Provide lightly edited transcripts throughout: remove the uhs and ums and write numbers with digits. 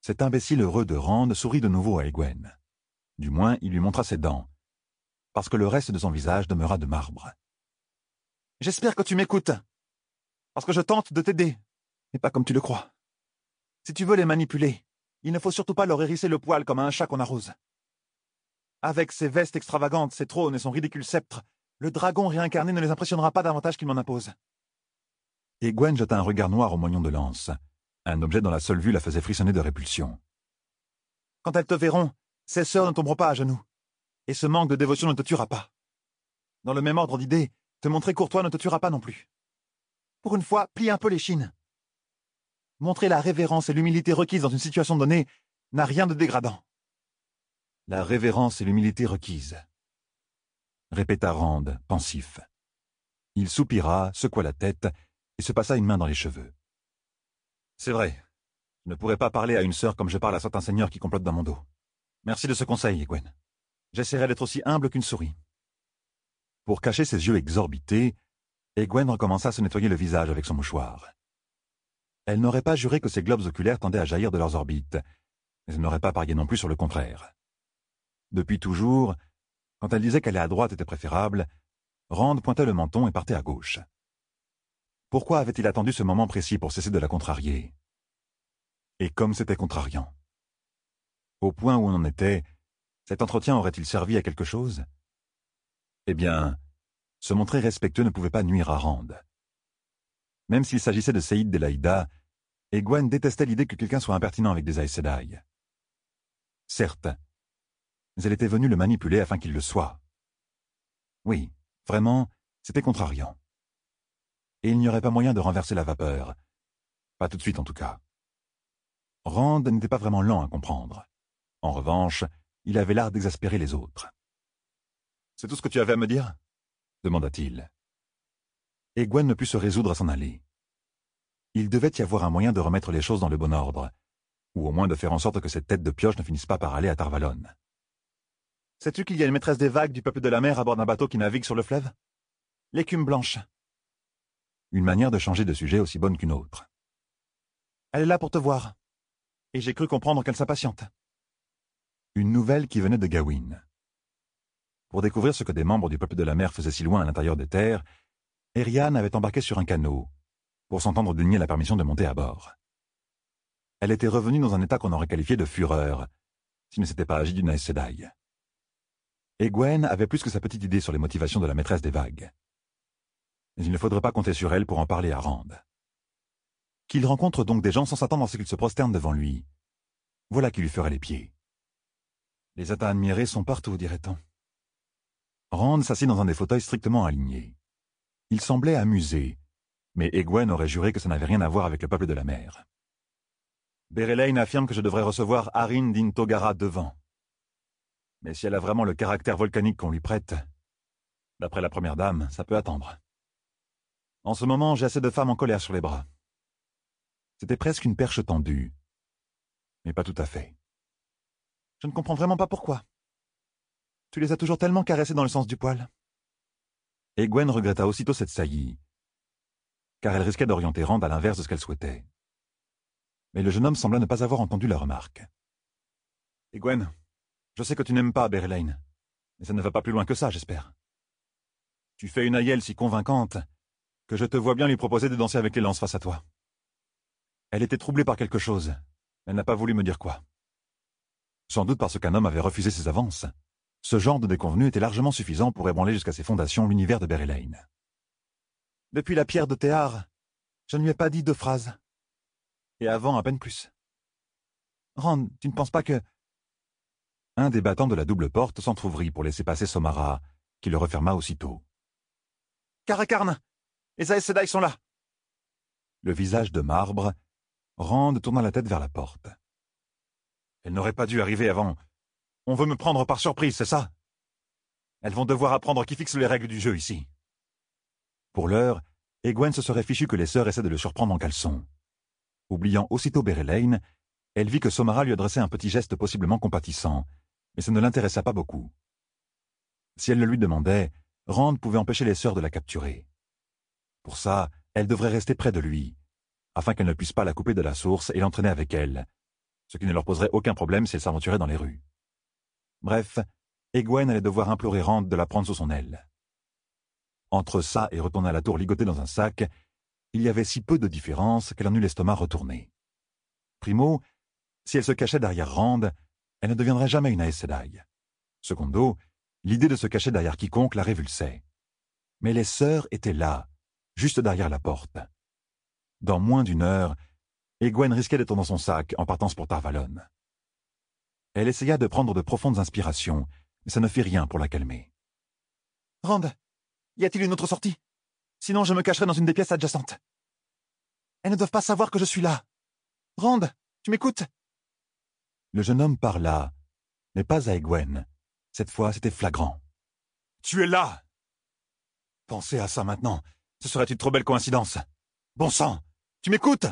Cet imbécile heureux de Rand sourit de nouveau à Egwene. Du moins, il lui montra ses dents, parce que le reste de son visage demeura de marbre. « J'espère que tu m'écoutes, parce que je tente de t'aider, mais pas comme tu le crois. Si tu veux les manipuler, il ne faut surtout pas leur hérisser le poil comme à un chat qu'on arrose. Avec ses vestes extravagantes, ses trônes et son ridicule sceptre, le dragon réincarné ne les impressionnera pas davantage qu'il m'en impose. » Egwene jeta un regard noir au moignon de lance, un objet dont la seule vue la faisait frissonner de répulsion. « Quand elles te verront, ces sœurs ne tomberont pas à genoux, et ce manque de dévotion ne te tuera pas. Dans le même ordre d'idées, te montrer courtois ne te tuera pas non plus. Pour une fois, plie un peu les chines. Montrer la révérence et l'humilité requises dans une situation donnée n'a rien de dégradant. » « La révérence et l'humilité requises, » répéta Rand, pensif. Il soupira, secoua la tête et se passa une main dans les cheveux. « C'est vrai, je ne pourrais pas parler à une sœur comme je parle à certains seigneurs qui complotent dans mon dos. Merci de ce conseil, Egwene. J'essaierai d'être aussi humble qu'une souris. » Pour cacher ses yeux exorbités, Egwene recommença à se nettoyer le visage avec son mouchoir. Elle n'aurait pas juré que ses globes oculaires tendaient à jaillir de leurs orbites, mais elle n'aurait pas parié non plus sur le contraire. Depuis toujours, quand elle disait qu'aller à droite était préférable, Rand pointait le menton et partait à gauche. Pourquoi avait-il attendu ce moment précis pour cesser de la contrarier? Et comme c'était contrariant. Au point où on en était, cet entretien aurait-il servi à quelque chose? Eh bien, se montrer respectueux ne pouvait pas nuire à Rand. Même s'il s'agissait de Saïd Delaïda, Egwene détestait l'idée que quelqu'un soit impertinent avec des Aes Sedai. Certes, mais elle était venue le manipuler afin qu'il le soit. Oui, vraiment, c'était contrariant. Et il n'y aurait pas moyen de renverser la vapeur. Pas tout de suite en tout cas. Rand n'était pas vraiment lent à comprendre. En revanche, il avait l'art d'exaspérer les autres. « C'est tout ce que tu avais à me dire ?» demanda-t-il. Egwene ne put se résoudre à s'en aller. Il devait y avoir un moyen de remettre les choses dans le bon ordre, ou au moins de faire en sorte que cette tête de pioche ne finisse pas par aller à Tarvalon. « Sais-tu qu'il y a une maîtresse des vagues du peuple de la mer à bord d'un bateau qui navigue sur le fleuve? L'écume blanche. » Une manière de changer de sujet aussi bonne qu'une autre. « Elle est là pour te voir. Et j'ai cru comprendre qu'elle s'impatiente. » Une nouvelle qui venait de Gawain. Pour découvrir ce que des membres du peuple de la mer faisaient si loin à l'intérieur des terres, Eriann avait embarqué sur un canot, pour s'entendre dénier la permission de monter à bord. Elle était revenue dans un état qu'on aurait qualifié de fureur, s'il ne s'était pas agi d'une Aes Sedai. Egwene avait plus que sa petite idée sur les motivations de la maîtresse des vagues. Mais il ne faudrait pas compter sur elle pour en parler à Rand. Qu'il rencontre donc des gens sans s'attendre à ce qu'ils se prosternent devant lui. Voilà qui lui ferait les pieds. Les Ata admirés sont partout, dirait-on. Rand s'assit dans un des fauteuils strictement alignés. Il semblait amusé, mais Egwene aurait juré que ça n'avait rien à voir avec le peuple de la mer. Berelain affirme que je devrais recevoir Arin d'Intogara devant. Mais si elle a vraiment le caractère volcanique qu'on lui prête, d'après la première dame, ça peut attendre. En ce moment, j'ai assez de femmes en colère sur les bras. C'était presque une perche tendue, mais pas tout à fait. Je ne comprends vraiment pas pourquoi. Tu les as toujours tellement caressées dans le sens du poil. Egwene regretta aussitôt cette saillie, car elle risquait d'orienter Rand à l'inverse de ce qu'elle souhaitait. Mais le jeune homme sembla ne pas avoir entendu la remarque. « Egwene, je sais que tu n'aimes pas Berelain, mais ça ne va pas plus loin que ça, j'espère. Tu fais une aïeule si convaincante que je te vois bien lui proposer de danser avec les lances face à toi. Elle était troublée par quelque chose, mais elle n'a pas voulu me dire quoi. Sans doute parce qu'un homme avait refusé ses avances. Ce genre de déconvenu était largement suffisant pour ébranler jusqu'à ses fondations l'univers de Berelain. Depuis la pierre de Théar, je ne lui ai pas dit 2 phrases. Et avant, à peine plus. Rand, tu ne penses pas que... » Un des battants de la double porte s'entr'ouvrit pour laisser passer Somara, qui le referma aussitôt. « Karakarn, les Aes Sedai sont là !» Le visage de marbre, Rand tourna la tête vers la porte. « Elle n'aurait pas dû arriver avant. On veut me prendre par surprise, c'est ça? Elles vont devoir apprendre qui fixe les règles du jeu ici. » Pour l'heure, Egwene se serait fichu que les sœurs essaient de le surprendre en caleçon. Oubliant aussitôt Berelain, elle vit que Somara lui adressait un petit geste possiblement compatissant, mais ça ne l'intéressa pas beaucoup. Si elle le lui demandait, Rand pouvait empêcher les sœurs de la capturer. Pour ça, elle devrait rester près de lui, afin qu'elle ne puisse pas la couper de la source et l'entraîner avec elle, ce qui ne leur poserait aucun problème si elles s'aventuraient dans les rues. Bref, Egwene allait devoir implorer Rand de la prendre sous son aile. Entre ça et retourner à la tour ligotée dans un sac, il y avait si peu de différence qu'elle en eut l'estomac retourné. Primo, si elle se cachait derrière Rand, elle ne deviendrait jamais une Aes Sedai. Secondo, l'idée de se cacher derrière quiconque la révulsait. Mais les sœurs étaient là, juste derrière la porte. Dans moins d'une heure, Egwene risquait d'être dans son sac en partance pour Tar-Valon. Elle essaya de prendre de profondes inspirations, mais ça ne fit rien pour la calmer. « Rand, y a-t-il une autre sortie? Sinon je me cacherai dans une des pièces adjacentes. Elles ne doivent pas savoir que je suis là. Rand, tu m'écoutes ?» Le jeune homme parla, mais pas à Egwene. Cette fois, c'était flagrant. « Tu es là !» Pensez à ça maintenant. Ce serait une trop belle coïncidence. Bon sang, tu m'écoutes?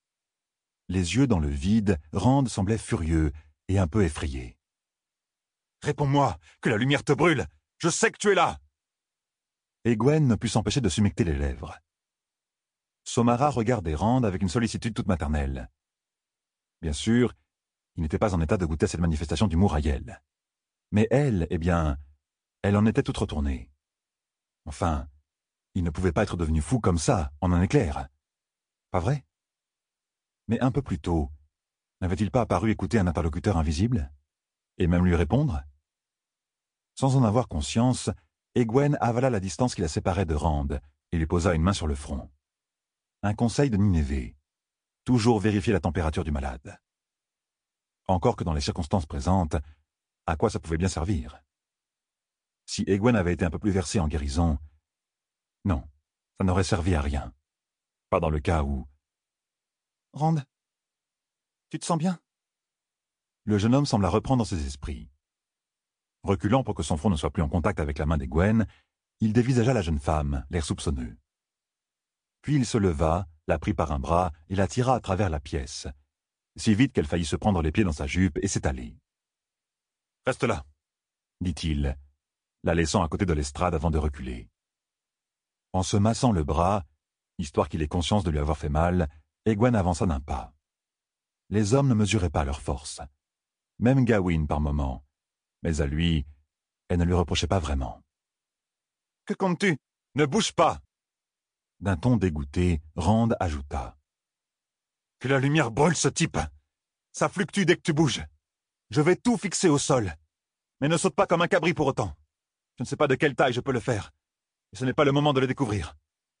Les yeux dans le vide, Rand semblait furieux et un peu effrayé. Réponds-moi, que la lumière te brûle. Je sais que tu es là. Egwene ne put s'empêcher de s'humecter les lèvres. Somara regardait Rand avec une sollicitude toute maternelle. Bien sûr, il n'était pas en état de goûter à cette manifestation d'humour aïeul. Mais elle, eh bien, elle en était toute retournée. Enfin, il ne pouvait pas être devenu fou comme ça, en un éclair. Pas vrai? Mais un peu plus tôt, n'avait-il pas apparu écouter un interlocuteur invisible? Et même lui répondre? Sans en avoir conscience, Egwene avala la distance qui la séparait de Rand et lui posa une main sur le front. Un conseil de Ninévé. Toujours vérifier la température du malade. Encore que dans les circonstances présentes, à quoi ça pouvait bien servir? Si Egwene avait été un peu plus versée en guérison, non, ça n'aurait servi à rien. Pas dans le cas où... Rand, tu te sens bien? Le jeune homme sembla reprendre ses esprits. Reculant pour que son front ne soit plus en contact avec la main d'Egwene, il dévisagea la jeune femme, l'air soupçonneux. Puis il se leva, la prit par un bras et la tira à travers la pièce, si vite qu'elle faillit se prendre les pieds dans sa jupe et s'étaler. « Reste là, » dit-il, la laissant à côté de l'estrade avant de reculer. En se massant le bras, histoire qu'il ait conscience de lui avoir fait mal, Egwene avança d'un pas. Les hommes ne mesuraient pas leur force. Même Gawain par moments. Mais à lui, elle ne lui reprochait pas vraiment. « Que comptes-tu? Ne bouge pas !» D'un ton dégoûté, Rand ajouta. « Que la lumière brûle ce type! Ça fluctue dès que tu bouges. Je vais tout fixer au sol. Mais ne saute pas comme un cabri pour autant. Je ne sais pas de quelle taille je peux le faire. Et ce n'est pas le moment de le découvrir. »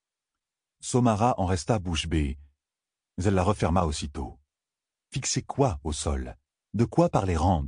Somara en resta bouche bée, mais elle la referma aussitôt. Fixer quoi au sol? De quoi parlait Rand?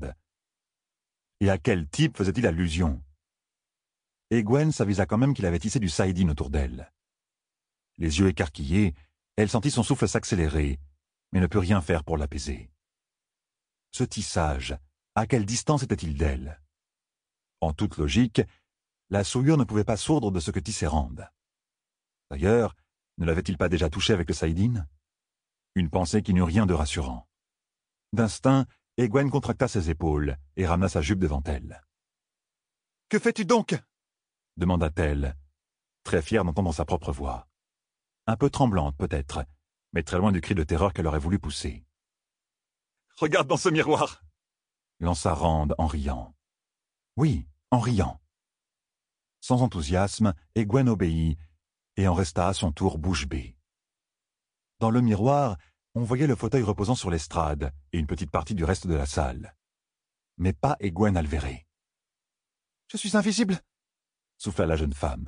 Et à quel type faisait-il allusion? Egwene s'avisa quand même qu'il avait tissé du saïdine autour d'elle. Les yeux écarquillés, elle sentit son souffle s'accélérer, mais ne put rien faire pour l'apaiser. Ce tissage, à quelle distance était-il d'elle? En toute logique, la souillure ne pouvait pas sourdre de ce que tissait Rand. D'ailleurs, ne l'avait-il pas déjà touché avec le saïdine? Une pensée qui n'eut rien de rassurant. D'instinct, Egwene contracta ses épaules et ramena sa jupe devant elle. « Que fais-tu donc » demanda-t-elle, très fière d'entendre sa propre voix. Un peu tremblante peut-être, mais très loin du cri de terreur qu'elle aurait voulu pousser. « Regarde dans ce miroir » lança Rand en riant. Oui, en riant. Sans enthousiasme, Egwene obéit et en resta à son tour bouche bée. Dans le miroir, on voyait le fauteuil reposant sur l'estrade et une petite partie du reste de la salle. Mais pas Egwene Alvéré. « Je suis invisible » souffla la jeune femme.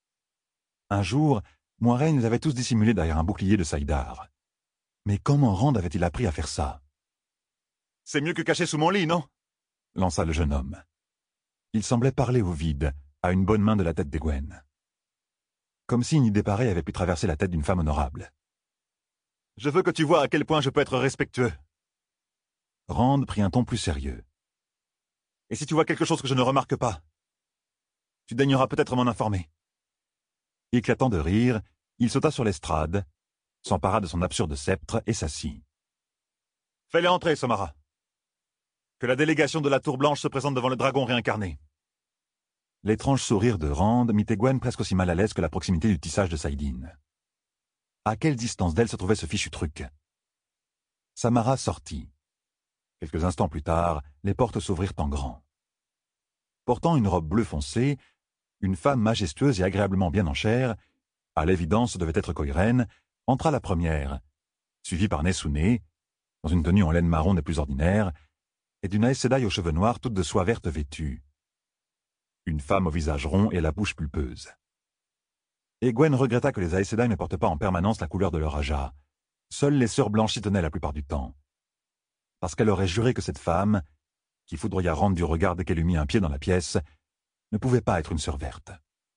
Un jour, Moiraine les avait tous dissimulés derrière un bouclier de saïdar. Mais comment Rand avait-il appris à faire ça? « C'est mieux que caché sous mon lit, non » lança le jeune homme. Il semblait parler au vide, à une bonne main de la tête d'Egwene. Comme si une idée pareille avait pu traverser la tête d'une femme honorable. « Je veux que tu vois à quel point je peux être respectueux. » Rand prit un ton plus sérieux. « Et si tu vois quelque chose que je ne remarque pas, tu daigneras peut-être m'en informer. » Éclatant de rire, il sauta sur l'estrade, s'empara de son absurde sceptre et s'assit. « Fais-les entrer, Somara. Que la délégation de la Tour Blanche se présente devant le dragon réincarné. » L'étrange sourire de Rand mit Egwene presque aussi mal à l'aise que la proximité du tissage de saïdine. À quelle distance d'elle se trouvait ce fichu truc? Samara sortit. Quelques instants plus tard, les portes s'ouvrirent en grand. Portant une robe bleu foncé, une femme majestueuse et agréablement bien en chair, à l'évidence ce devait être Koiren, entra la première, suivie par Nesune, dans une tenue en laine marron des plus ordinaires, et d'une Aes Sedai aux cheveux noirs toute de soie verte vêtue. Une femme au visage rond et à la bouche pulpeuse. Egwene regretta que les Aes Sedai ne portent pas en permanence la couleur de leur aja. Seules les sœurs blanches y tenaient la plupart du temps. Parce qu'elle aurait juré que cette femme, qui foudroya Rand du regard dès qu'elle eut mis un pied dans la pièce, ne pouvait pas être une sœur verte.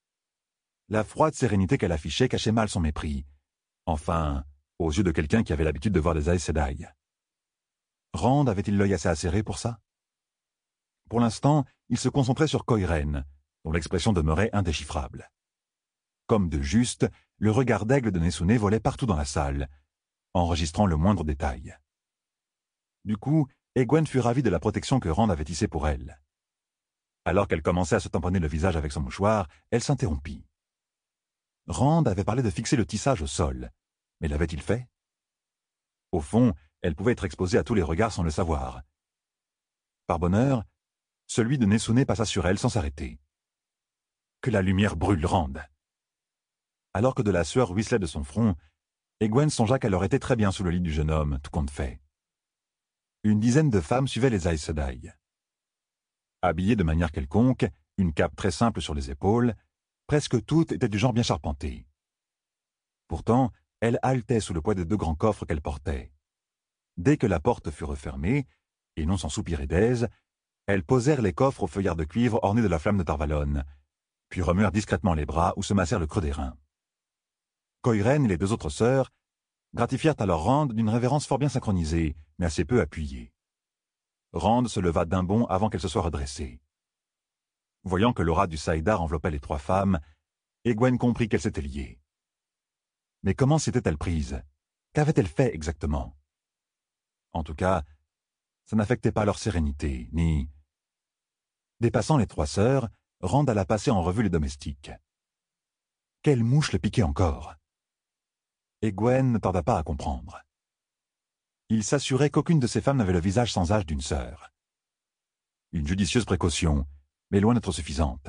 La froide sérénité qu'elle affichait cachait mal son mépris. Enfin, aux yeux de quelqu'un qui avait l'habitude de voir des Aes Sedai. Rand avait-il l'œil assez acéré pour ça? Pour l'instant, il se concentrait sur Koiren, dont l'expression demeurait indéchiffrable. Comme de juste, le regard d'aigle de Nesune volait partout dans la salle, enregistrant le moindre détail. Du coup, Egwene fut ravie de la protection que Rand avait tissée pour elle. Alors qu'elle commençait à se tamponner le visage avec son mouchoir, elle s'interrompit. Rand avait parlé de fixer le tissage au sol, mais l'avait-il fait? Au fond, elle pouvait être exposée à tous les regards sans le savoir. Par bonheur, celui de Nesune passa sur elle sans s'arrêter. Que la lumière brûle Rand! Alors que de la sueur ruisselait de son front, Egwene songea qu'elle aurait été très bien sous le lit du jeune homme, tout compte fait. Une dizaine de femmes suivaient les Aes Sedai. Habillées de manière quelconque, une cape très simple sur les épaules, presque toutes étaient du genre bien charpenté. Pourtant, elles haletaient sous le poids des 2 grands coffres qu'elles portaient. Dès que la porte fut refermée, et non sans soupirer d'aise, elles posèrent les coffres au feuillard de cuivre ornés de la flamme de Tarvalon, puis remuèrent discrètement les bras où se massèrent le creux des reins. Koiren et les 2 autres sœurs gratifièrent alors Rand d'une révérence fort bien synchronisée, mais assez peu appuyée. Rand se leva d'un bond avant qu'elle se soit redressée. Voyant que l'aura du saïdar enveloppait les 3 femmes, Egwene comprit qu'elles s'étaient liées. Mais comment s'était-elle prise? Qu'avait-elle fait exactement? En tout cas, ça n'affectait pas leur sérénité, ni... Dépassant les 3 sœurs, Rand alla passer en revue les domestiques. Quelle mouche le piquait encore? Egwene ne tarda pas à comprendre. Il s'assurait qu'aucune de ces femmes n'avait le visage sans âge d'une sœur. Une judicieuse précaution, mais loin d'être suffisante.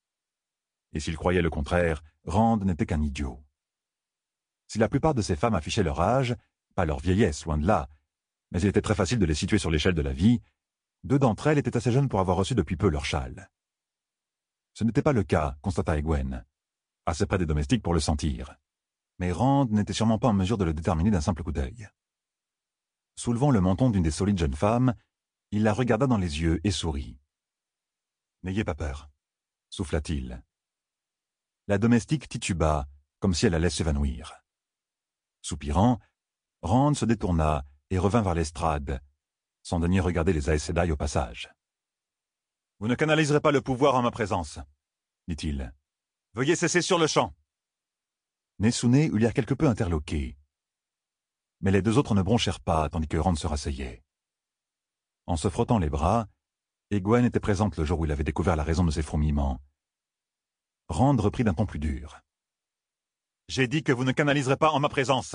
Et s'il croyait le contraire, Rand n'était qu'un idiot. Si la plupart de ces femmes affichaient leur âge, pas leur vieillesse, loin de là, mais il était très facile de les situer sur l'échelle de la vie, 2 d'entre elles étaient assez jeunes pour avoir reçu depuis peu leur châle. Ce n'était pas le cas, constata Egwene, assez près des domestiques pour le sentir. Mais Rand n'était sûrement pas en mesure de le déterminer d'un simple coup d'œil. Soulevant le menton d'une des solides jeunes femmes, il la regarda dans les yeux et sourit. « N'ayez pas peur », souffla-t-il. La domestique tituba, comme si elle allait s'évanouir. Soupirant, Rand se détourna et revint vers l'estrade, sans daigner regarder les Aes Sedai au passage. « Vous ne canaliserez pas le pouvoir en ma présence, » dit-il. « Veuillez cesser sur le champ. » Nesune eut l'air quelque peu interloqué. Mais les 2 autres ne bronchèrent pas, tandis que Rand se rasseyait. En se frottant les bras, Egwene était présente le jour où il avait découvert la raison de ses fourmillements. Rand reprit d'un ton plus dur. « J'ai dit que vous ne canaliserez pas en ma présence.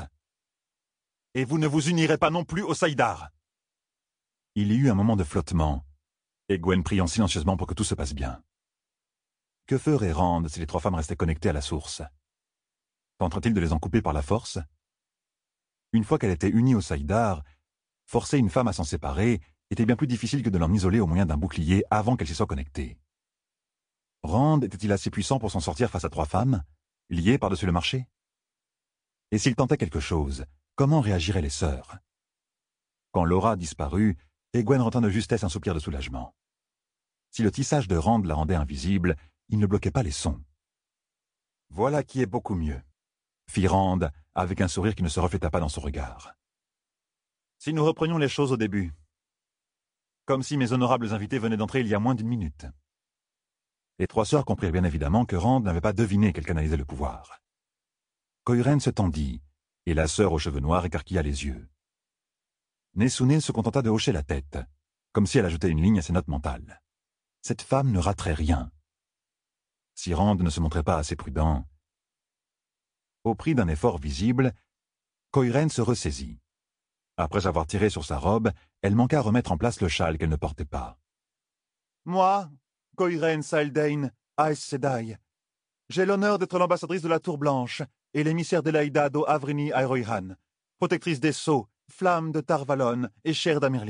Et vous ne vous unirez pas non plus au saïdar. » Il y eut un moment de flottement, Egwene priant silencieusement pour que tout se passe bien. Que ferait Rand si les 3 femmes restaient connectées à la source? Tenterait-il de les en couper par la force? Une fois qu'elle était unie au saïdar, forcer une femme à s'en séparer était bien plus difficile que de l'en isoler au moyen d'un bouclier avant qu'elle s'y soit connectée. Rand était-il assez puissant pour s'en sortir face à 3 femmes, liées par-dessus le marché? Et s'il tentait quelque chose, comment réagiraient les sœurs? Quand l'aura disparut, Egwene retint de justesse un soupir de soulagement. Si le tissage de Rand la rendait invisible, il ne bloquait pas les sons. « Voilà qui est beaucoup mieux, » fit Rand, avec un sourire qui ne se refléta pas dans son regard. « Si nous reprenions les choses au début, comme si mes honorables invités venaient d'entrer il y a moins d'1 minute. » Les 3 sœurs comprirent bien évidemment que Rand n'avait pas deviné qu'elle canalisait le pouvoir. Koiren se tendit, et la sœur aux cheveux noirs écarquilla les yeux. Nesune se contenta de hocher la tête, comme si elle ajoutait une ligne à ses notes mentales. Cette femme ne raterait rien. Si Rand ne se montrait pas assez prudent... Au prix d'un effort visible, Koiren se ressaisit. Après avoir tiré sur sa robe, elle manqua à remettre en place le châle qu'elle ne portait pas. « Moi, Koiren Saeldain Aes Sedai, j'ai l'honneur d'être l'ambassadrice de la Tour Blanche et l'émissaire d'Elaïda do Avrini Aeroihan, protectrice des sceaux, flamme de Tar-Valon et chair d'Amirlin. »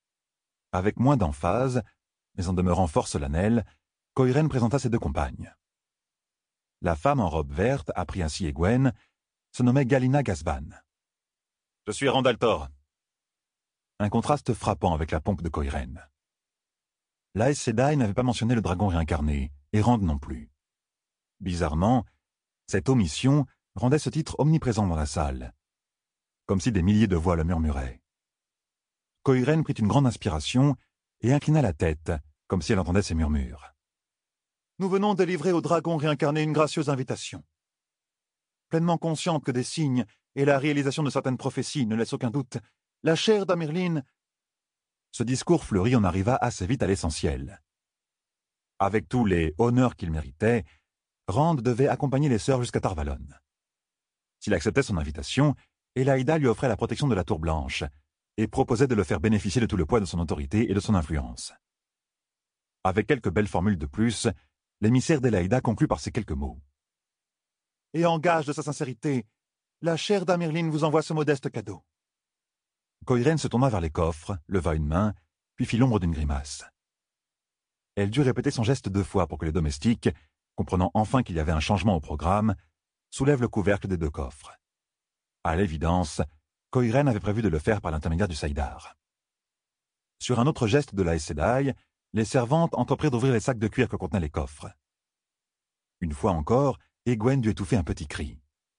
Avec moins d'emphase, mais en demeurant fort solennelle, Koiren présenta ses deux compagnes. La femme en robe verte apprit ainsi Egwene, se nommait Galina Gasban. « Je suis Randaltor. » Un contraste frappant avec la pompe de Koiren. L'Aes Sedai n'avait pas mentionné le dragon réincarné, et Rand non plus. Bizarrement, cette omission rendait ce titre omniprésent dans la salle, comme si des milliers de voix le murmuraient. Koiren prit une grande inspiration et inclina la tête, comme si elle entendait ces murmures. « Nous venons délivrer au dragon réincarné une gracieuse invitation. Pleinement consciente que des signes et la réalisation de certaines prophéties ne laissent aucun doute, la chair d'Amirlin... » Ce discours fleuri en arriva assez vite à l'essentiel. Avec tous les honneurs qu'il méritait, Rand devait accompagner les sœurs jusqu'à Tar-Valon. S'il acceptait son invitation, Elaïda lui offrait la protection de la Tour Blanche et proposait de le faire bénéficier de tout le poids de son autorité et de son influence. Avec quelques belles formules de plus, l'émissaire d'Elaïda conclut par ces quelques mots. « Et en gage de sa sincérité, la chair d'Amirlin vous envoie ce modeste cadeau. » Koiren se tourna vers les coffres, leva une main, puis fit l'ombre d'une grimace. Elle dut répéter son geste 2 fois pour que les domestiques, comprenant enfin qu'il y avait un changement au programme, soulèvent le couvercle des 2 coffres. À l'évidence, Koiren avait prévu de le faire par l'intermédiaire du saïdar. Sur un autre geste de l'Aes Sedai, les servantes entreprirent d'ouvrir les sacs de cuir que contenaient les coffres. Une fois encore, Egwene dut étouffer un petit cri.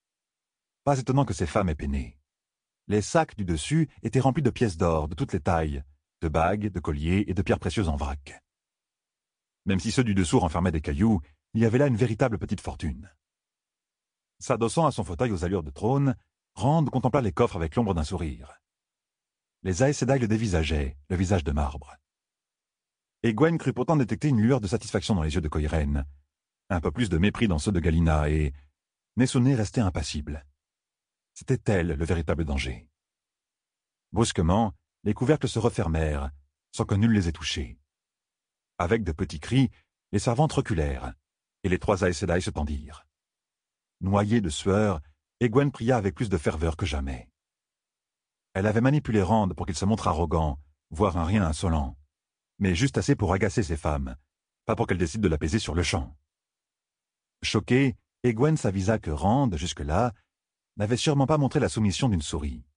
Pas étonnant que ces femmes aient peiné. Les sacs du dessus étaient remplis de pièces d'or de toutes les tailles, de bagues, de colliers et de pierres précieuses en vrac. Même si ceux du dessous renfermaient des cailloux, il y avait là une véritable petite fortune. S'adossant à son fauteuil aux allures de trône, Rand contempla les coffres avec l'ombre d'un sourire. Les Aes Sedai le dévisageaient, le visage de marbre. Egwene crut pourtant détecter une lueur de satisfaction dans les yeux de Koiren, un peu plus de mépris dans ceux de Galina, et Nesune restait impassible. C'était elle le véritable danger. Brusquement, les couvercles se refermèrent, sans que nul les ait touchés. Avec de petits cris, les servantes reculèrent, et les 3 Aes Sedai se tendirent. Noyée de sueur, Egwene pria avec plus de ferveur que jamais. Elle avait manipulé Rand pour qu'il se montre arrogant, voire un rien insolent, mais juste assez pour agacer ces femmes, pas pour qu'elles décident de l'apaiser sur le champ. Choquée, Egwene s'avisa que Rand, jusque-là, n'avait sûrement pas montré la soumission d'une souris.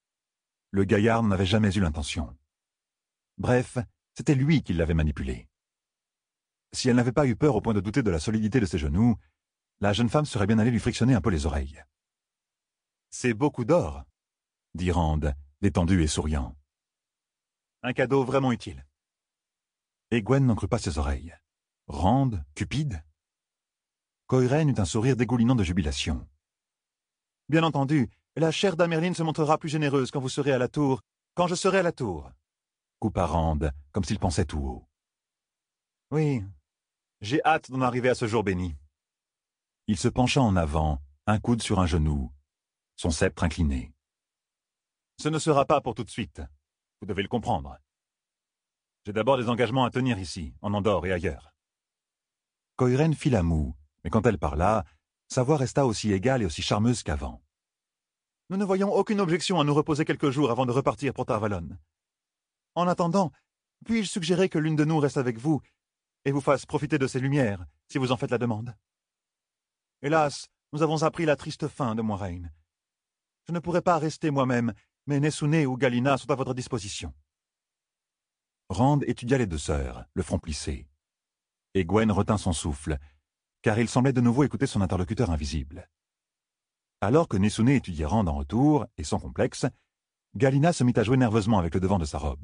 Le gaillard n'en avait jamais eu l'intention. Bref, c'était lui qui l'avait manipulée. Si elle n'avait pas eu peur au point de douter de la solidité de ses genoux, la jeune femme serait bien allée lui frictionner un peu les oreilles. « C'est beaucoup d'or, » dit Rand, détendu et souriant. « Un cadeau vraiment utile. » Egwene n'en crut pas ses oreilles. Rand, cupide? Koiren eut un sourire dégoulinant de jubilation. « Bien entendu, la chair d'Amirlin se montrera plus généreuse quand vous serez à la tour, quand je serai à la tour. » coupa Rand, comme s'il pensait tout haut. « Oui, j'ai hâte d'en arriver à ce jour béni. » Il se pencha en avant, un coude sur un genou, son sceptre incliné. « Ce ne sera pas pour tout de suite, vous devez le comprendre. J'ai d'abord des engagements à tenir ici, en Andorre et ailleurs. » Koiren fit la moue, mais quand elle parla, sa voix resta aussi égale et aussi charmeuse qu'avant. « Nous ne voyons aucune objection à nous reposer quelques jours avant de repartir pour Tar-Valon. En attendant, puis-je suggérer que l'une de nous reste avec vous et vous fasse profiter de ses lumières, si vous en faites la demande? Hélas, nous avons appris la triste fin de Moiraine. Je ne pourrai pas rester moi-même, mais Nesune ou Galina sont à votre disposition. » Rand étudia les 2 sœurs, le front plissé. Egwene retint son souffle, car il semblait de nouveau écouter son interlocuteur invisible. Alors que Nesune étudiait Rand en retour, et sans complexe, Galina se mit à jouer nerveusement avec le devant de sa robe.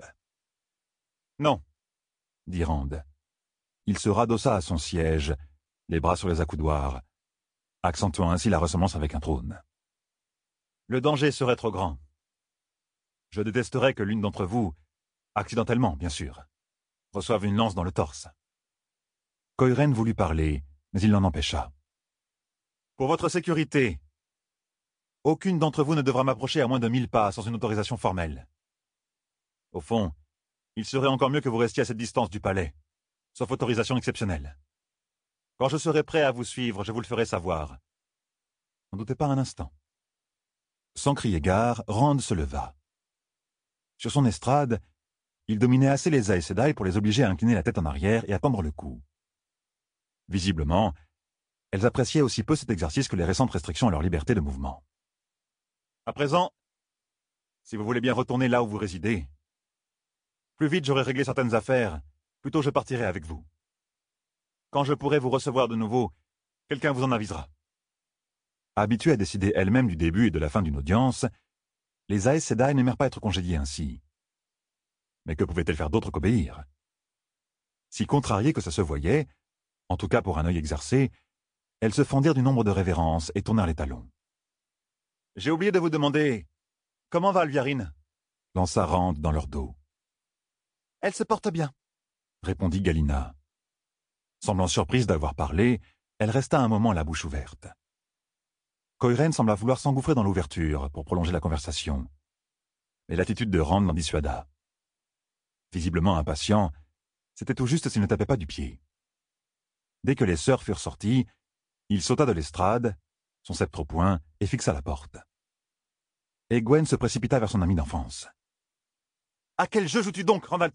« Non, » dit Rand. Il se radossa à son siège, les bras sur les accoudoirs, accentuant ainsi la ressemblance avec un trône. « Le danger serait trop grand. Je détesterais que l'une d'entre vous, accidentellement bien sûr, reçoive une lance dans le torse. » Koiren voulut parler, mais il l'en empêcha. « Pour votre sécurité, Aucune d'entre vous ne devra m'approcher à moins de 1000 pas sans une autorisation formelle. Au fond, il serait encore mieux que vous restiez à cette distance du palais, sauf autorisation exceptionnelle. Quand je serai prêt à vous suivre, je vous le ferai savoir. N'en doutez pas un instant. Sans crier gare, Rand se leva. Sur son estrade, il dominait assez les Aes Sedai pour les obliger à incliner la tête en arrière et à tendre le cou. Visiblement, elles appréciaient aussi peu cet exercice que les récentes restrictions à leur liberté de mouvement. À présent, si vous voulez bien retourner là où vous résidez, plus vite j'aurai réglé certaines affaires, plus tôt je partirai avec vous. Quand je pourrai vous recevoir de nouveau, quelqu'un vous en avisera. Habituées à décider elles-mêmes du début et de la fin d'une audience, les Aes Sedai n'aimèrent pas être congédiées ainsi. Mais que pouvaient-elles faire d'autre qu'obéir? Si contrariées que ça se voyait, en tout cas pour un œil exercé, elles se fendirent du nombre de révérences et tournèrent les talons. « J'ai oublié de vous demander, comment va Alviarine ?» lança Rand dans leur dos. « Elle se porte bien, » répondit Galina. Semblant surprise d'avoir parlé, elle resta un moment la bouche ouverte. Koiren sembla vouloir s'engouffrer dans l'ouverture pour prolonger la conversation. Mais l'attitude de Rand l'en dissuada. Visiblement impatient, c'était tout juste s'il ne tapait pas du pied. Dès que les sœurs furent sorties, il sauta de l'estrade, son sceptre au poing, et fixa la porte. Egwene se précipita vers son ami d'enfance. « À quel jeu joues-tu donc, Randaltor ?»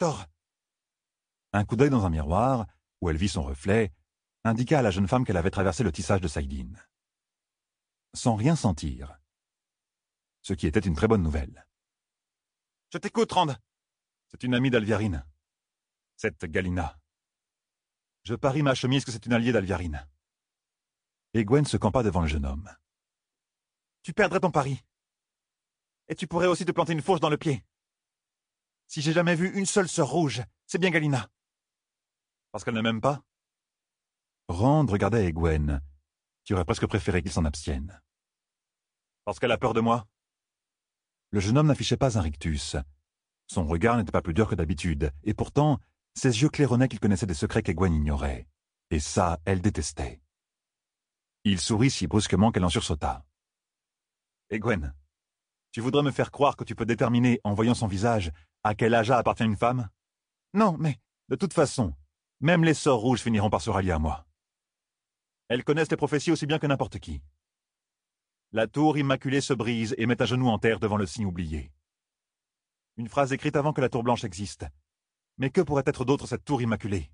Un coup d'œil dans un miroir, où elle vit son reflet, indiqua à la jeune femme qu'elle avait traversé le tissage de saïdine. Sans rien sentir. Ce qui était une très bonne nouvelle. « Je t'écoute, Rand. C'est une amie d'Alviarine. Cette Galina. Je parie ma chemise que c'est une alliée d'Alviarine. » Egwene se campa devant le jeune homme. « Tu perdrais ton pari. Et tu pourrais aussi te planter une fourche dans le pied. Si j'ai jamais vu une seule sœur rouge, c'est bien Galina. Parce qu'elle ne m'aime pas ?» Rand regardait Egwene, qui aurait presque préféré qu'il s'en abstienne. « Parce qu'elle a peur de moi ?» Le jeune homme n'affichait pas un rictus. Son regard n'était pas plus dur que d'habitude, et pourtant, ses yeux claironnaient qu'il connaissait des secrets qu'Egwene ignorait. Et ça, elle détestait. Il sourit si brusquement qu'elle en sursauta. « Egwene, tu voudrais me faire croire que tu peux déterminer, en voyant son visage, à quel âge appartient une femme? Non, mais, de toute façon, même les sorts rouges finiront par se rallier à moi. Elles connaissent les prophéties aussi bien que n'importe qui. La tour immaculée se brise et met à genoux en terre devant le signe oublié. Une phrase écrite avant que la tour blanche existe. Mais que pourrait être d'autre cette tour immaculée?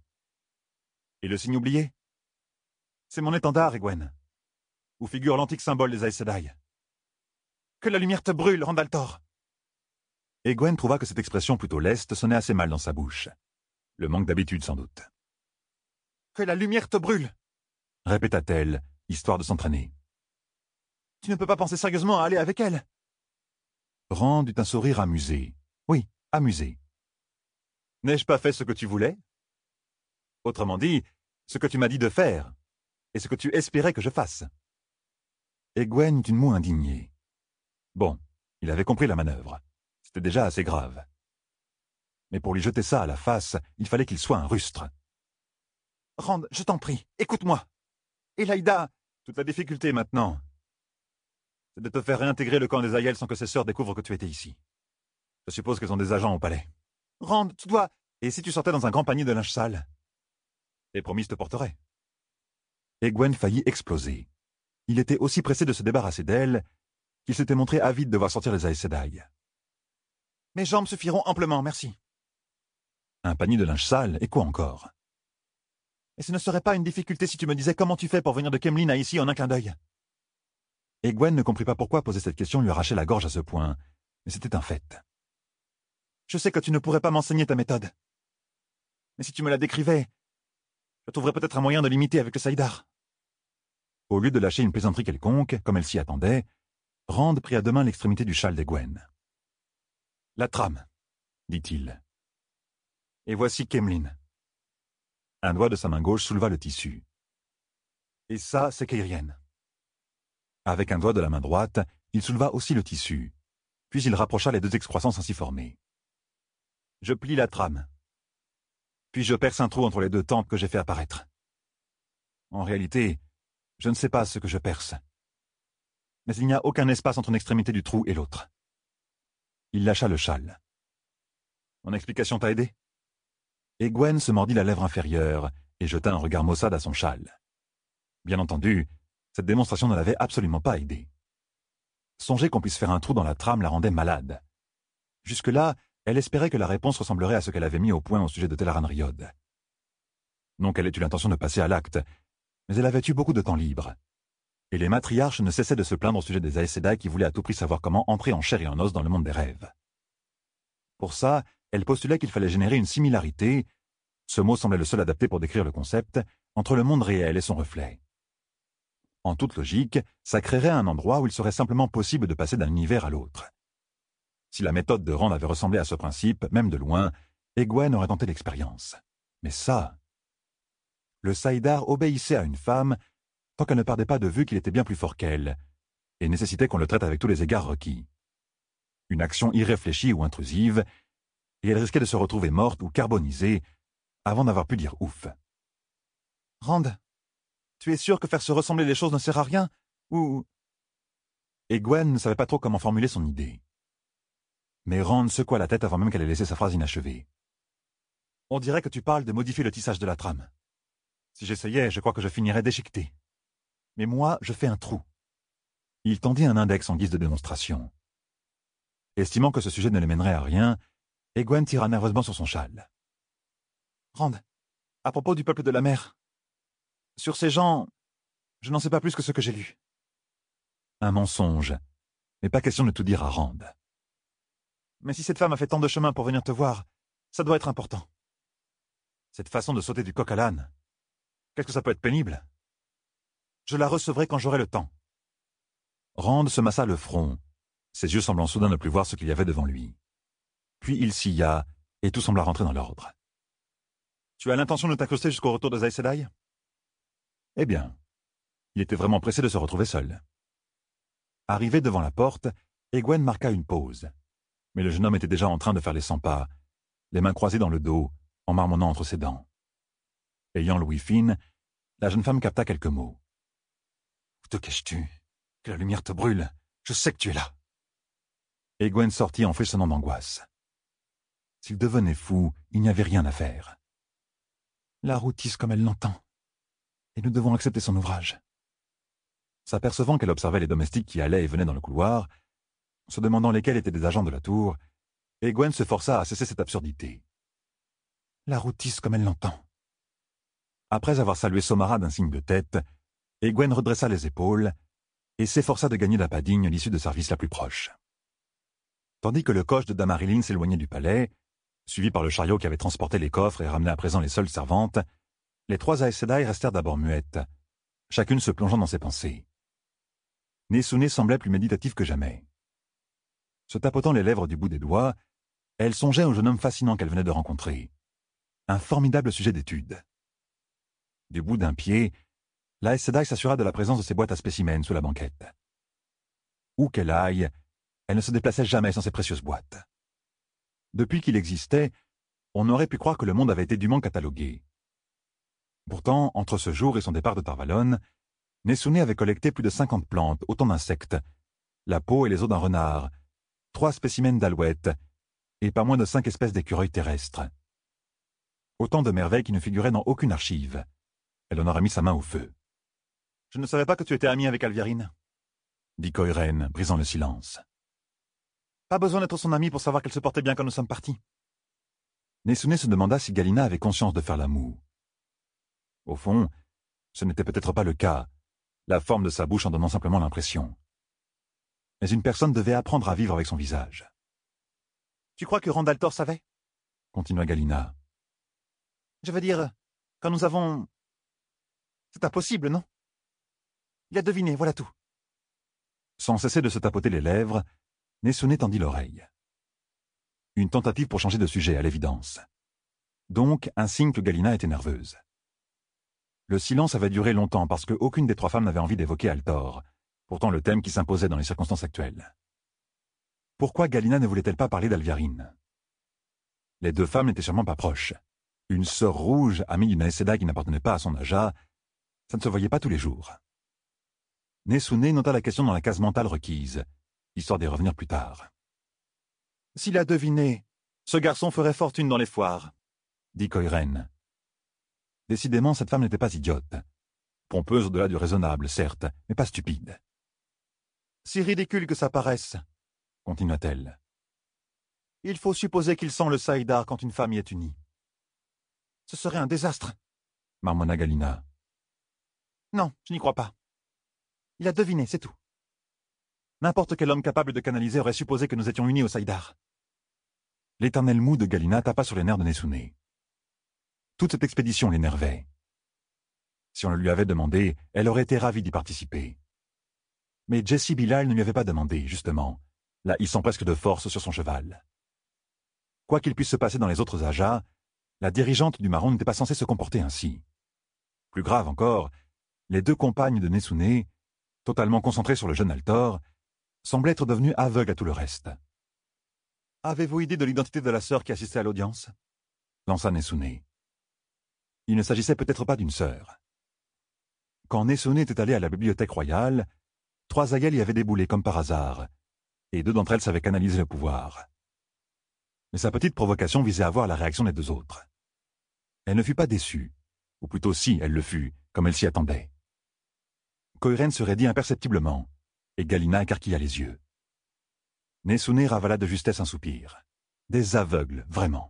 Et le signe oublié? C'est mon étendard, Egwene, où figure l'antique symbole des Aes Sedai. Que la lumière te brûle, Randaltor! Egwene trouva que cette expression plutôt leste sonnait assez mal dans sa bouche. Le manque d'habitude, sans doute. Que la lumière te brûle! Répéta-t-elle, histoire de s'entraîner. Tu ne peux pas penser sérieusement à aller avec elle? Rand eut un sourire amusé. Oui, amusé. N'ai-je pas fait ce que tu voulais? Autrement dit, ce que tu m'as dit de faire, et ce que tu espérais que je fasse. Egwene eut une moue indignée. Bon, il avait compris la manœuvre. C'était déjà assez grave. Mais pour lui jeter ça à la face, il fallait qu'il soit un rustre. Rand, je t'en prie, écoute-moi. Elaïda, toute la difficulté maintenant, c'est de te faire réintégrer le camp des Aiel sans que ses sœurs découvrent que tu étais ici. Je suppose qu'elles ont des agents au palais. Rand, tu dois... Et si tu sortais dans un grand panier de linge sale? Tes promises te porteraient. Egwene faillit exploser. Il était aussi pressé de se débarrasser d'elle qu'il s'était montré avide de voir sortir les Aes Sedai. Mes jambes suffiront amplement, merci. Un panier de linge sale, et quoi encore? Et ce ne serait pas une difficulté si tu me disais comment tu fais pour venir de Kemlin à ici en un clin d'œil. Egwene ne comprit pas pourquoi poser cette question lui arrachait la gorge à ce point, mais c'était un fait. Je sais que tu ne pourrais pas m'enseigner ta méthode. Mais si tu me la décrivais, je trouverais peut-être un moyen de l'imiter avec le saïdar. Au lieu de lâcher une plaisanterie quelconque, comme elle s'y attendait, Rand prit à deux mains l'extrémité du châle d'Egwene. La trame, dit-il. Et voici Kemlin. Un doigt de sa main gauche souleva le tissu. Et ça, c'est Cairhien. Avec un doigt de la main droite, il souleva aussi le tissu, puis il rapprocha les deux excroissances ainsi formées. Je plie la trame. Puis je perce un trou entre les deux tempes que j'ai fait apparaître. En réalité, je ne sais pas ce que je perce. mais il n'y a aucun espace entre une extrémité du trou et l'autre. Il lâcha le châle. Mon explication t'a aidé? Egwene se mordit la lèvre inférieure et jeta un regard maussade à son châle. Bien entendu, cette démonstration ne l'avait absolument pas aidé. Songer qu'on puisse faire un trou dans la trame la rendait malade. Jusque-là, elle espérait que la réponse ressemblerait à ce qu'elle avait mis au point au sujet de Tel'aran'rhiod. Non qu'elle ait eu l'intention de passer à l'acte, mais elle avait eu beaucoup de temps libre. Et les matriarches ne cessaient de se plaindre au sujet des Aes Sedai qui voulaient à tout prix savoir comment entrer en chair et en os dans le monde des rêves. Pour ça, elle postulait qu'il fallait générer une similarité, ce mot semblait le seul adapté pour décrire le concept, entre le monde réel et son reflet. En toute logique, ça créerait un endroit où il serait simplement possible de passer d'un univers à l'autre. Si la méthode de Rand avait ressemblé à ce principe, même de loin, Egwene aurait tenté l'expérience. Mais ça... Le saïdar obéissait à une femme tant qu'elle ne perdait pas de vue qu'il était bien plus fort qu'elle, et nécessitait qu'on le traite avec tous les égards requis. Une action irréfléchie ou intrusive, et elle risquait de se retrouver morte ou carbonisée avant d'avoir pu dire ouf. « Rand, tu es sûr que faire se ressembler les choses ne sert à rien, ou... » Egwene ne savait pas trop comment formuler son idée. Mais Rand secoua la tête avant même qu'elle ait laissé sa phrase inachevée. « On dirait que tu parles de modifier le tissage de la trame. Si j'essayais, je crois que je finirais déchiqueté. Mais moi, je fais un trou. » Il tendit un index en guise de démonstration. Estimant que ce sujet ne les mènerait à rien, Egwene tira nerveusement sur son châle. « Rand, à propos du peuple de la mer, sur ces gens, je n'en sais pas plus que ce que j'ai lu. » Un mensonge, mais pas question de tout dire à Rand. « Mais si cette femme a fait tant de chemin pour venir te voir, ça doit être important. Cette façon de sauter du coq à l'âne, qu'est-ce que ça peut être pénible? Je la recevrai quand j'aurai le temps. » Rand se massa le front, ses yeux semblant soudain ne plus voir ce qu'il y avait devant lui. Puis il silla, et tout sembla rentrer dans l'ordre. « Tu as l'intention de t'incruster jusqu'au retour des Aes Sedai? » Eh bien, il était vraiment pressé de se retrouver seul. Arrivé devant la porte, Egwene marqua une pause. Mais le jeune homme était déjà en train de faire les 100 pas, les mains croisées dans le dos, en marmonnant entre ses dents. Ayant l'ouïe fine, la jeune femme capta quelques mots. « Où te caches-tu? Que la lumière te brûle. Je sais que tu es là. » Egwene sortit en frissonnant d'angoisse. S'il devenait fou, il n'y avait rien à faire. La roue tisse comme elle l'entend, et nous devons accepter son ouvrage. S'apercevant qu'elle observait les domestiques qui allaient et venaient dans le couloir, se demandant lesquels étaient des agents de la tour, Egwene se força à cesser cette absurdité. La roue tisse comme elle l'entend. Après avoir salué Somara d'un signe de tête, Egwene redressa les épaules et s'efforça de gagner d'un pas digne l'issue de service la plus proche. Tandis que le coche de Damarilyn s'éloignait du palais, suivi par le chariot qui avait transporté les coffres et ramené à présent les seules servantes, les 3 Aes Sedai restèrent d'abord muettes, chacune se plongeant dans ses pensées. Nesune semblait plus méditative que jamais. Se tapotant les lèvres du bout des doigts, elle songeait au jeune homme fascinant qu'elle venait de rencontrer. Un formidable sujet d'étude. Du bout d'un pied, l'Aes Sedai s'assura de la présence de ses boîtes à spécimens sous la banquette. Où qu'elle aille, elle ne se déplaçait jamais sans ces précieuses boîtes. Depuis qu'il existait, on aurait pu croire que le monde avait été dûment catalogué. Pourtant, entre ce jour et son départ de Tarvalon, Nesune avait collecté plus de 50 plantes, autant d'insectes, la peau et les os d'un renard, 3 spécimens d'alouettes, et pas moins de 5 espèces d'écureuils terrestres. Autant de merveilles qui ne figuraient dans aucune archive. Elle en aurait mis sa main au feu. « Je ne savais pas que tu étais ami avec Alviarine, » dit Coiren, brisant le silence. « Pas besoin d'être son ami pour savoir qu'elle se portait bien quand nous sommes partis. » Nesune se demanda si Galina avait conscience de faire la moue. Au fond, ce n'était peut-être pas le cas, la forme de sa bouche en donnant simplement l'impression. Mais une personne devait apprendre à vivre avec son visage. « Tu crois que Rand al'Thor savait ?» continua Galina. « Je veux dire, quand nous avons... C'est impossible, non? Il a deviné, voilà tout. » Sans cesser de se tapoter les lèvres, Nesune tendit l'oreille. Une tentative pour changer de sujet, à l'évidence. Donc, un signe que Galina était nerveuse. Le silence avait duré longtemps parce qu'aucune des 3 femmes n'avait envie d'évoquer al'Thor, pourtant le thème qui s'imposait dans les circonstances actuelles. Pourquoi Galina ne voulait-elle pas parler d'Alviarine? Les 2 femmes n'étaient sûrement pas proches. Une sœur rouge, amie d'une Aes Sedai qui n'appartenait pas à son Aja, ça ne se voyait pas tous les jours. Nesune nota la question dans la case mentale requise, histoire d'y revenir plus tard. « S'il a deviné, ce garçon ferait fortune dans les foires, » dit Koiren. Décidément, cette femme n'était pas idiote. Pompeuse au-delà du raisonnable, certes, mais pas stupide. « Si ridicule que ça paraisse, » continua-t-elle. « Il faut supposer qu'il sent le saïdar quand une femme y est unie. »« Ce serait un désastre, » marmonna Galina. « Non, je n'y crois pas. Il a deviné, c'est tout. N'importe quel homme capable de canaliser aurait supposé que nous étions unis au saïdar. » L'éternel mou de Galina tapa sur les nerfs de Nesune. Toute cette expédition l'énervait. Si on le lui avait demandé, elle aurait été ravie d'y participer. Mais Jessie Bilal ne lui avait pas demandé, justement, la hissant presque de force sur son cheval. Quoi qu'il puisse se passer dans les autres Ajas, la dirigeante du Marron n'était pas censée se comporter ainsi. Plus grave encore, les deux compagnes de Nesune, totalement concentrées sur le jeune Altor, semblaient être devenues aveugles à tout le reste. « Avez-vous idée de l'identité de la sœur qui assistait à l'audience » lança Nesune. Il ne s'agissait peut-être pas d'une sœur. Quand Nesune était allée à la bibliothèque royale, 3 aïeules y avaient déboulé comme par hasard, et 2 d'entre elles savaient canaliser le pouvoir. Mais sa petite provocation visait à voir la réaction des 2 autres. Elle ne fut pas déçue, ou plutôt si elle le fut, comme elle s'y attendait. Koiren se raidit imperceptiblement, et Galina écarquilla les yeux. Nesune ravala de justesse un soupir. Des aveugles, vraiment.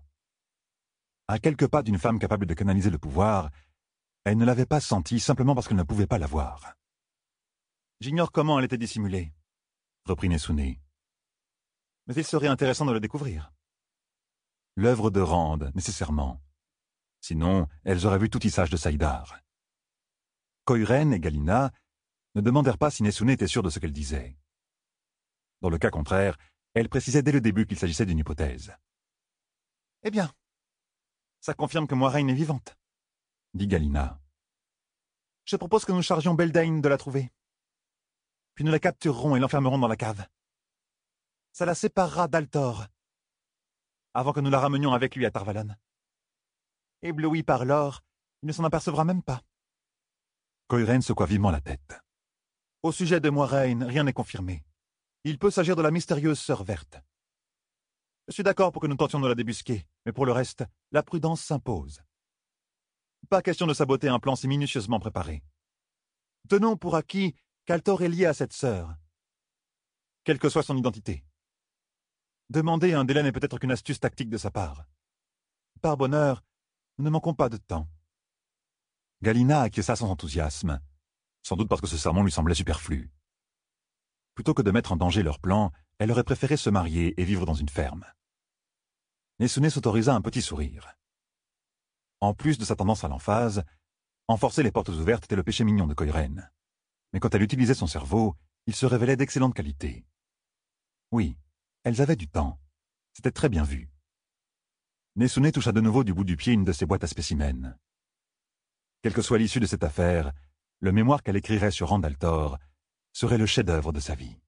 À quelques pas d'une femme capable de canaliser le pouvoir, elle ne l'avait pas senti simplement parce qu'elle ne pouvait pas la voir. « J'ignore comment elle était dissimulée, » reprit Nesune. « Mais il serait intéressant de le découvrir. » L'œuvre de Rand, nécessairement. Sinon, elles auraient vu tout tissage de saïdar. Koiren et Galina ne demandèrent pas si Nesune était sûre de ce qu'elle disait. Dans le cas contraire, elle précisait dès le début qu'il s'agissait d'une hypothèse. « Eh bien, ça confirme que Moiraine est vivante, » dit Galina. « Je propose que nous chargions Beldain de la trouver. Puis nous la capturerons et l'enfermerons dans la cave. Ça la séparera d'Altor, avant que nous la ramenions avec lui à Tarvalon. Ébloui par l'or, il ne s'en apercevra même pas. » Koiren secoua vivement la tête. « Au sujet de Moiraine, rien n'est confirmé. Il peut s'agir de la mystérieuse sœur verte. Je suis d'accord pour que nous tentions de la débusquer, mais pour le reste, la prudence s'impose. Pas question de saboter un plan si minutieusement préparé. Tenons pour acquis qu'Altor est lié à cette sœur, quelle que soit son identité. Demander un délai n'est peut-être qu'une astuce tactique de sa part. Par bonheur, nous ne manquons pas de temps. » Galina acquiesça sans enthousiasme, sans doute parce que ce serment lui semblait superflu. Plutôt que de mettre en danger leur plan, elle aurait préféré se marier et vivre dans une ferme. Nesune s'autorisa un petit sourire. En plus de sa tendance à l'emphase, enforcer les portes ouvertes était le péché mignon de Koiren. Mais quand elle utilisait son cerveau, il se révélait d'excellente qualité. Oui, elles avaient du temps. C'était très bien vu. Nesune toucha de nouveau du bout du pied une de ses boîtes à spécimens. Quelle que soit l'issue de cette affaire, le mémoire qu'elle écrirait sur Rand Altor serait le chef-d'œuvre de sa vie.